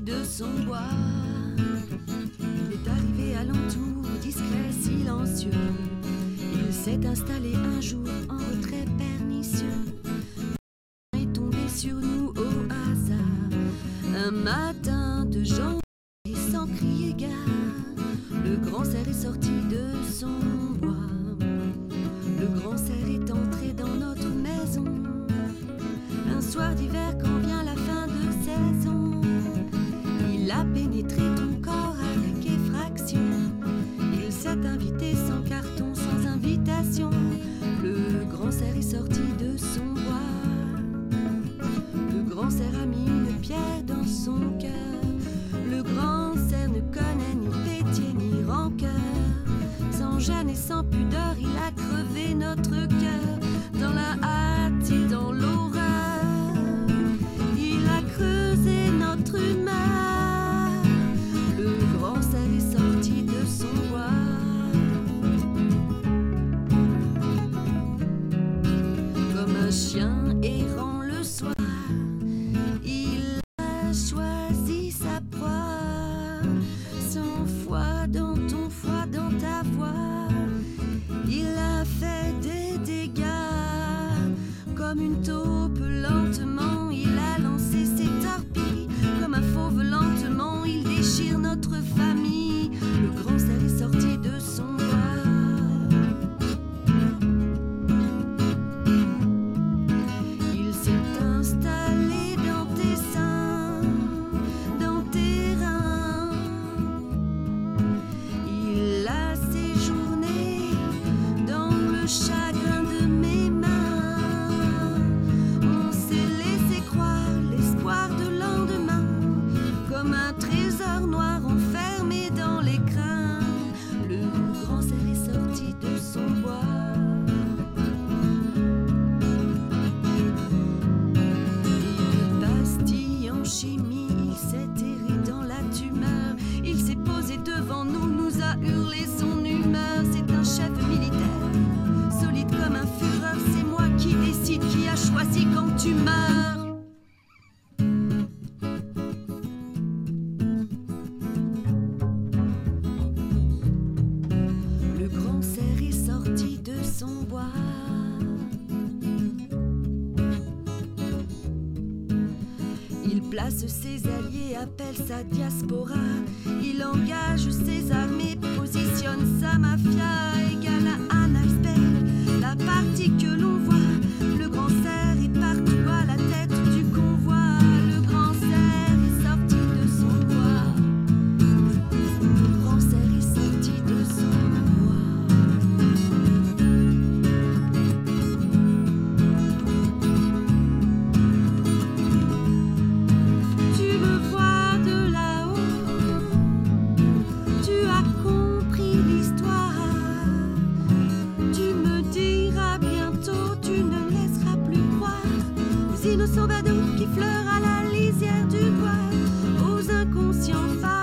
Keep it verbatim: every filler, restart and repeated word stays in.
de son bois. Il est arrivé à l'entour, discret, silencieux. Il s'est installé un jour en retrait pernicieux. Il est tombé sur nous au hasard. Un matin de janvier, sans crier gare, le grand cerf est sorti de son bois. Le grand cerf est entré dans notre maison. Un soir d'hiver quand vient la fin de saison, il a pénétré ton corps avec effraction. Il s'est invité sans carton, sans invitation. Le grand cerf est sorti de son bois. Le grand cerf a mis une pierre dans son cœur. Le grand cerf ne connaît ni pitié ni rancœur. Sans gêne et sans pudeur, il a crevé notre cœur. Dans la hâte et dans l'horreur, il a creusé notre humeur. Le grand cerf est sorti de son bois. Comme un chien errant le soir, il a choisi sa proie. Sans foi dans ton foie, dans ta voix, il a fait des dégâts. Comme une taupe lentement, il a lancé ses torpilles. Comme un fauve lentement, il déchire notre famille. Le grand cerf est sorti de son bois. Il s'est installé dans tes seins, dans tes reins. Il a séjourné dans le chagrin de mes mains. On s'est laissé croire l'espoir de lendemain, comme un trésor noir enfermé dans l'écrin. Le grand cerf est sorti de son bois. Et de pastilles en chimie, il s'est erré dans la tumeur. Il s'est posé devant nous, nous a hurlé son humeur. C'est un chef militaire, solide comme un fureur. C'est moi qui décide qui a choisi quand tu meurs. Le grand cerf est sorti de son bois. Il place ses alliés, appelle sa diaspora. Il engage ses armées, positionne sa mafia. Égale à un iceberg, la partie que l'on voit. Le grand cerf est partout à la tête du convoi. Le grand cerf est sorti de son bois. Le grand cerf est sorti de son bois. Tu me vois de là-haut, tu as compris l'histoire. Tu me diras bientôt, tu ne laisseras plus croire aux innocents badauds qui fleurent à la lisière du bois, aux inconscients phares.